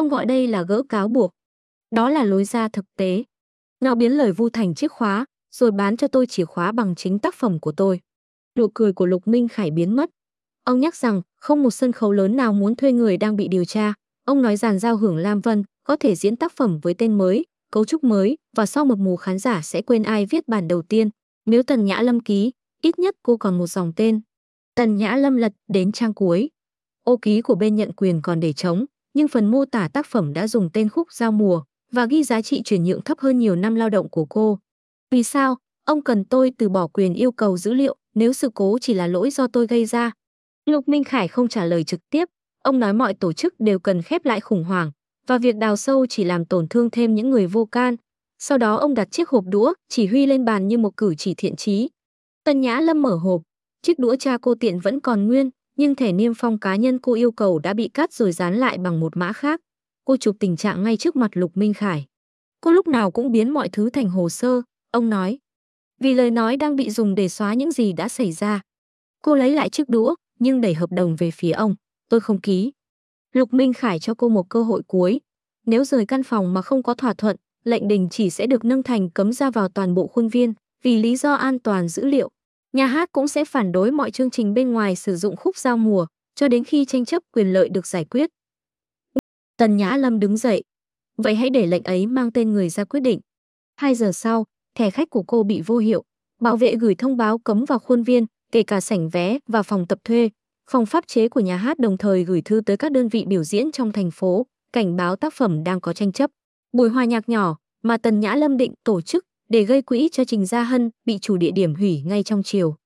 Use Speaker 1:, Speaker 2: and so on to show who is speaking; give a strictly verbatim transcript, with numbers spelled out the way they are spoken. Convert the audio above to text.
Speaker 1: Ông gọi đây là gỡ cáo buộc. Đó là lối ra thực tế. Nó biến lời Vu thành chiếc khóa, rồi bán cho tôi chìa khóa bằng chính tác phẩm của tôi. Nụ cười của Lục Minh Khải biến mất. Ông nhắc rằng không một sân khấu lớn nào muốn thuê người đang bị điều tra. Ông nói dàn giao hưởng Lam Vân có thể diễn tác phẩm với tên mới, cấu trúc mới và sau một mùa khán giả sẽ quên ai viết bản đầu tiên. Nếu Tần Nhã Lâm ký, ít nhất cô còn một dòng tên. Tần Nhã Lâm lật đến trang cuối. Ô ký của bên nhận quyền còn để trống, nhưng phần mô tả tác phẩm đã dùng tên khúc giao mùa và ghi giá trị chuyển nhượng thấp hơn nhiều năm lao động của cô. Vì sao? Ông cần tôi từ bỏ quyền yêu cầu dữ liệu nếu sự cố chỉ là lỗi do tôi gây ra? Lục Minh Khải không trả lời trực tiếp. Ông nói mọi tổ chức đều cần khép lại khủng hoảng và việc đào sâu chỉ làm tổn thương thêm những người vô can. Sau đó ông đặt chiếc hộp đũa chỉ huy lên bàn như một cử chỉ thiện chí. Tần Nhã Lâm mở hộp. Chiếc đũa cha cô tiện vẫn còn nguyên, nhưng thẻ niêm phong cá nhân cô yêu cầu đã bị cắt rồi dán lại bằng một mã khác. Cô chụp tình trạng ngay trước mặt Lục Minh Khải. Cô lúc nào cũng biến mọi thứ thành hồ sơ, ông nói. Vì lời nói đang bị dùng để xóa những gì đã xảy ra. Cô lấy lại chiếc đũa, nhưng đẩy hợp đồng về phía ông. Tôi không ký. Lục Minh Khải cho cô một cơ hội cuối. Nếu rời căn phòng mà không có thỏa thuận, lệnh đình chỉ sẽ được nâng thành cấm ra vào toàn bộ khuôn viên, vì lý do an toàn dữ liệu. Nhà hát cũng sẽ phản đối mọi chương trình bên ngoài sử dụng khúc giao mùa, cho đến khi tranh chấp quyền lợi được giải quyết. Tần Nhã Lâm đứng dậy. Vậy hãy để lệnh ấy mang tên người ra quyết định. Hai giờ sau, thẻ khách của cô bị vô hiệu. Bảo vệ gửi thông báo cấm vào khuôn viên, kể cả sảnh vé và phòng tập thuê. Phòng pháp chế của nhà hát đồng thời gửi thư tới các đơn vị biểu diễn trong thành phố, cảnh báo tác phẩm đang có tranh chấp. Buổi hòa nhạc nhỏ mà Tần Nhã Lâm định tổ chức để gây quỹ cho Trình Gia Hân bị chủ địa điểm hủy ngay trong chiều.